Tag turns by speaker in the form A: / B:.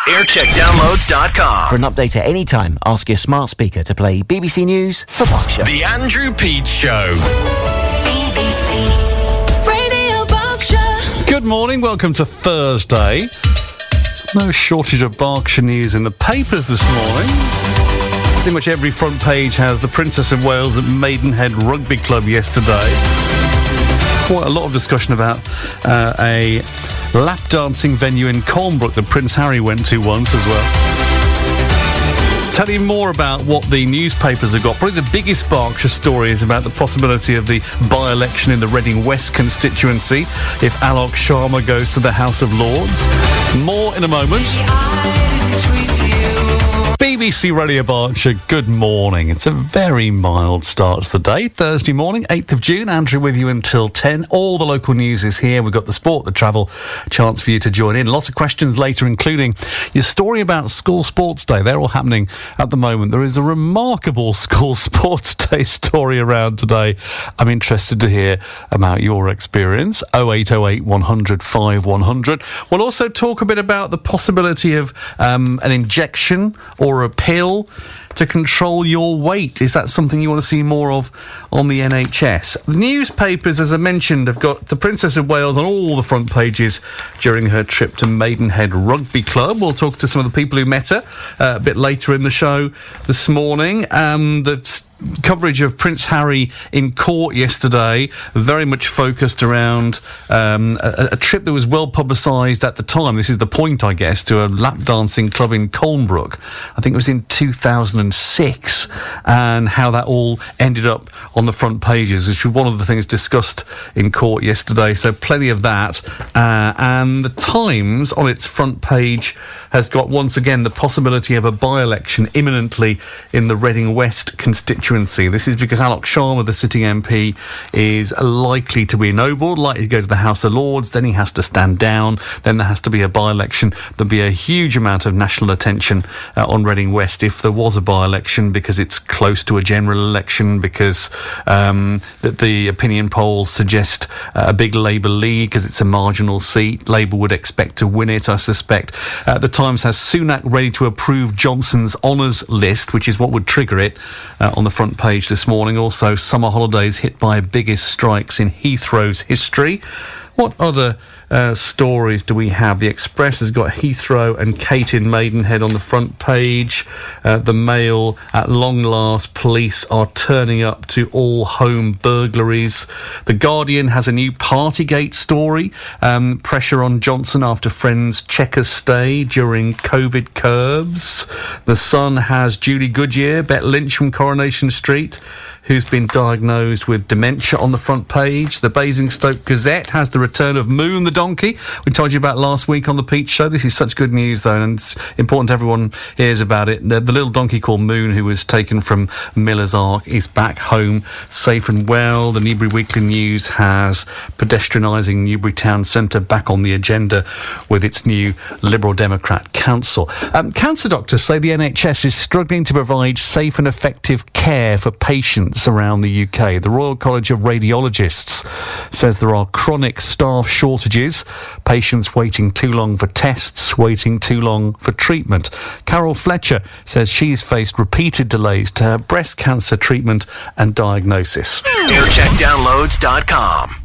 A: aircheckdownloads.com.
B: For an update at any time, ask your smart speaker to play BBC News for Berkshire.
A: The Andrew Peach Show.
C: BBC Radio Berkshire.
D: Good morning, welcome to Thursday. No shortage of Berkshire news in the papers this morning. Pretty much every front page has the Princess of Wales at Maidenhead Rugby Club yesterday. Quite a lot of discussion about a lap dancing venue in Colnbrook that Prince Harry went to once as well. Tell you more about what the newspapers have got. Probably the biggest Berkshire story is about the possibility of the by-election in the Reading West constituency if Alok Sharma goes to the House of Lords. More in a moment. BBC Radio Berkshire, good morning. It's a very mild start to the day. Thursday morning, 8th of June. Andrew with you until 10. All the local news is here. We've got the sport, the travel, chance for you to join in. Lots of questions later, including your story about School Sports Day. They're all happening at the moment. There is a remarkable School Sports Day story around today. I'm interested to hear about your experience. 0808 100 5100. We'll also talk a bit about the possibility of an injection or a pill to control your weight. Is that something you want to see more of on the NHS? The newspapers, as I mentioned, have got the Princess of Wales on all the front pages during her trip to Maidenhead Rugby Club. We'll talk to some of the people who met her a bit later in the show this morning. The coverage of Prince Harry in court yesterday very much focused around a trip that was well publicised at the time. This is the point, I guess, to a lap dancing club in Colnbrook. I think it was in 2006, and how that all ended up on the front pages, which was one of the things discussed in court yesterday. So plenty of that. And the Times on its front page has got once again the possibility of a by-election imminently in the Reading West constituency. This is because Alok Sharma, the sitting MP, is likely to be ennobled, likely to go to the House of Lords. Then he has to stand down. Then there has to be a by-election. There'll be a huge amount of national attention on Reading West if there was a by-election, because it's close to a general election, because that the opinion polls suggest a big Labour lead because it's a marginal seat. Labour would expect to win it, I suspect. The Times has Sunak ready to approve Johnson's honours list, which is what would trigger it, on the front page this morning. Also, summer holidays hit by biggest strikes in Heathrow's history. What other stories do we have? The Express has got Heathrow and Kate in Maidenhead on the front page. The Mail, at long last, police are turning up to all home burglaries. The Guardian has a new Partygate story. Pressure on Johnson after friends checkers stay during COVID curbs. The Sun has Julie Goodyear, Bet Lynch from Coronation Street, who's been diagnosed with dementia, on the front page. The Basingstoke Gazette has the return of Moon the donkey. We told you about last week on the Peach Show. This is such good news, though, and it's important everyone hears about it. The little donkey called Moon, who was taken from Miller's Ark, is back home, safe and well. The Newbury Weekly News has pedestrianising Newbury Town Centre back on the agenda with its new Liberal Democrat council. Cancer doctors say the NHS is struggling to provide safe and effective care for patients around the UK. The Royal College of Radiologists says there are chronic staff shortages, patients waiting too long for tests, waiting too long for treatment. Carol Fletcher says she's faced repeated delays to her breast cancer treatment and diagnosis.
A: aircheckdownloads.com.